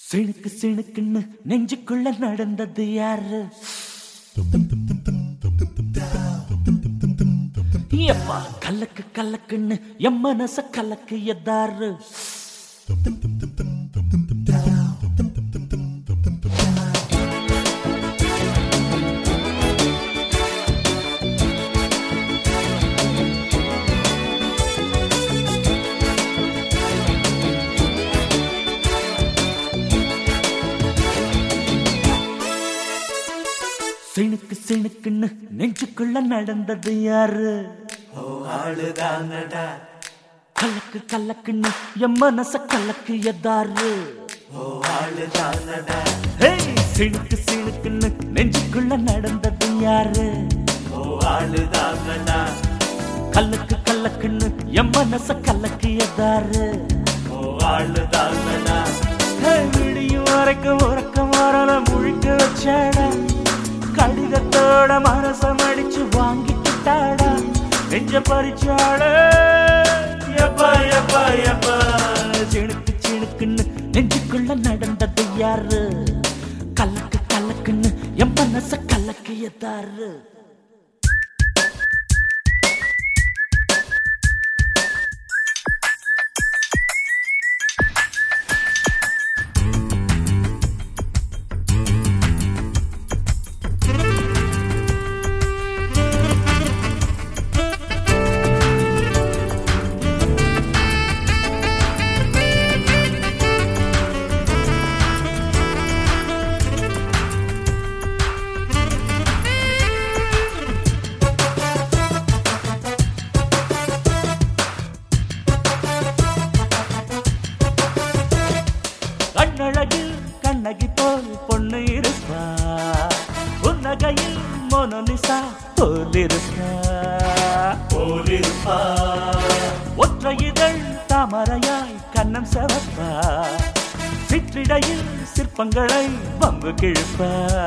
சிணுக்கு சிணுக்குன்னு நெஞ்சுக்குள்ள நடந்தது யாரு? எப்பா கலக்கு கலக்குன்னு என் மனச கலக்கு எதாரு? சிணுக்கு சிணுக்குன்னு நெஞ்சுக்குள்ள நடந்தது யாரு? ஆளுதானடா. கலக்கு கலக்குன்னு என் மனச கலக்கு எதாரு? ஆளுதானடா. சிணுக்கு சிணுக்குன்னு நெஞ்சுக்குள்ள நடந்தது யாரு? ஆளுதானடா. கலக்கு கலக்குன்னு என் மனச கலக்கு எதாரு? ஆளுதானடா. விடியும் வரைக்கும் உறக்கம் வரல முழிக்க வச்சாடா, கடிதத்தோட மனசம் அடிச்சு வாங்கிக்கிட்டாடா, நெஞ்ச பறிச்சாட எப்பா எப்பா எப்பா. சிணுக்கு சிணுக்குன்னு நெஞ்சுக்குள்ள நடந்தது யாரு? கலக்கு கலக்குன்னு என் மனச கலக்கு எதாரு? கண்ணழகில் கண்ணகி போல் பொண்ணு இருப்பா, புன்னகையில் மோனலிசா போலிருப்பா. ஒற்றை இதழ் தாமரையாய் கண்ணம் செவப்பா, சிற்றிடையில் சிற்பங்களை வம்பு கிழப்பா.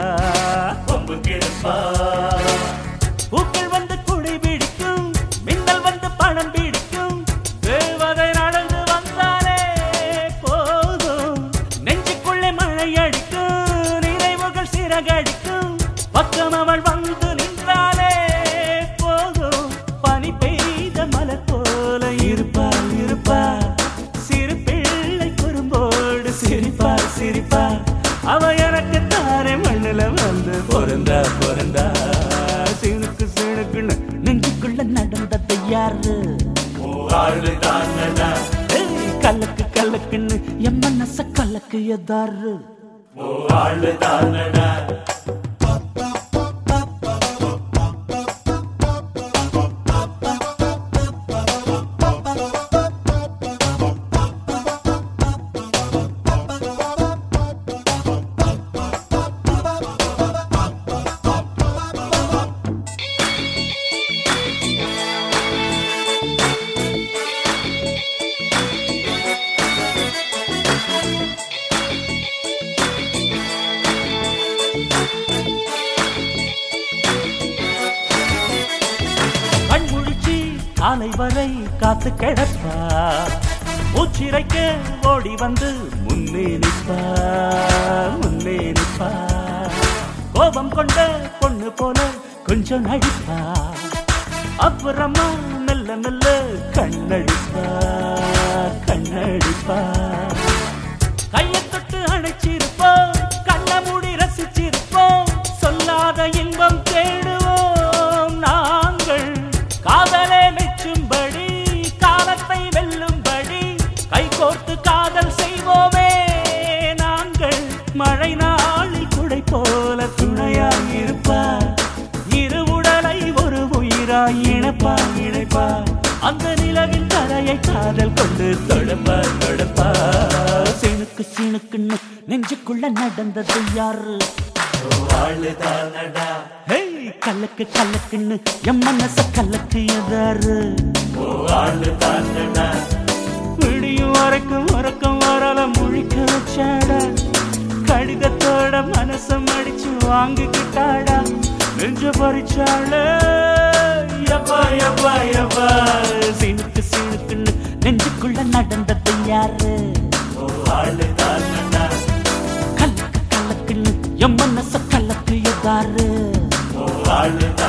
பூக்கள் வந்து குடை பிடிக்கும், மின்னல் வந்து பணம் பிடிக்கும், தேவதை நடந்து வந்தாலே போதும், நெஞ்சுக்குள்ளே மழை அடிக்கும், நினைவுகள் சிறகடிக்கும், பக்கம் அவள் வந்து நின்றாலே போதும், பனி பெய்த மலர் போல இருப்பா இருப்பா, சிறு பிள்ளை குறும்போடு சிரிப்பா சிரிப்பா, அவ எனக்கு தானே மண்ணுல வந்து பொருந்தா பொருந்தா. சிணுக்கு சிணுக்குன்னு நெஞ்சுக்குள்ள நடந்தது யாரு? ஆளுதானடா. கலக்கு கலக்குன்னு என் மனச கலக்கு எதாரு? ஆளுதானடா. காலை வரை காத்து கிடப்பா, மூச்சிரைக்க ஓடி வந்து முன்னே நிற்பா முன்னே நிற்பா. கோபம் கொண்ட பொண்ணு போல கொஞ்சம் நடிப்பா, அப்புறமா மெல்ல மெல்ல கண்ணடிப்பா கண்ணடிப்பா. கையை தொட்டு அணைச்சிருப்போம், கண்ண மூடி ரசிச்சிருப்போம், சொல்லாத இன்பம் தேடுவோம் நாங்கள், காதலே மெச்சும்படி காலத்தை வெல்லும்படி கை கோர்த்து காதல் செய்வோமே நாங்கள். மழை நாளில் குடை போல துணையாய் இருப்பார், இரு உடலை ஒரு உயிராய் இணைப்பார் இணைப்பார், அந்த நிலவின் கரையை காதல் கொண்டு தொடுப்பார் தொடுப்பார். சிணுக்கு சிணுக்குன்னு நெஞ்சுக்குள்ள நடந்தது யாரு? ஆளுதானடா. கலக்கு கலக்குன்னு என் மனச கலக்கு எதாரு? ஆளுதானடா. விடியும் வரைக்கும் உறக்கம் வரல முழிக்க வச்சாடா, கடிதத்தோட மனசம் அடிச்சு வாங்கிக்கிட்டாடா, நெஞ்ச பறிச்சாள எப்பா எப்பா எப்பா. சிணுக்கு சிணுக்குன்னு நெஞ்சுக்குள்ள நடந்தது யாரு? ஆளுதானடா. என் மனச கலக்கு எதாரு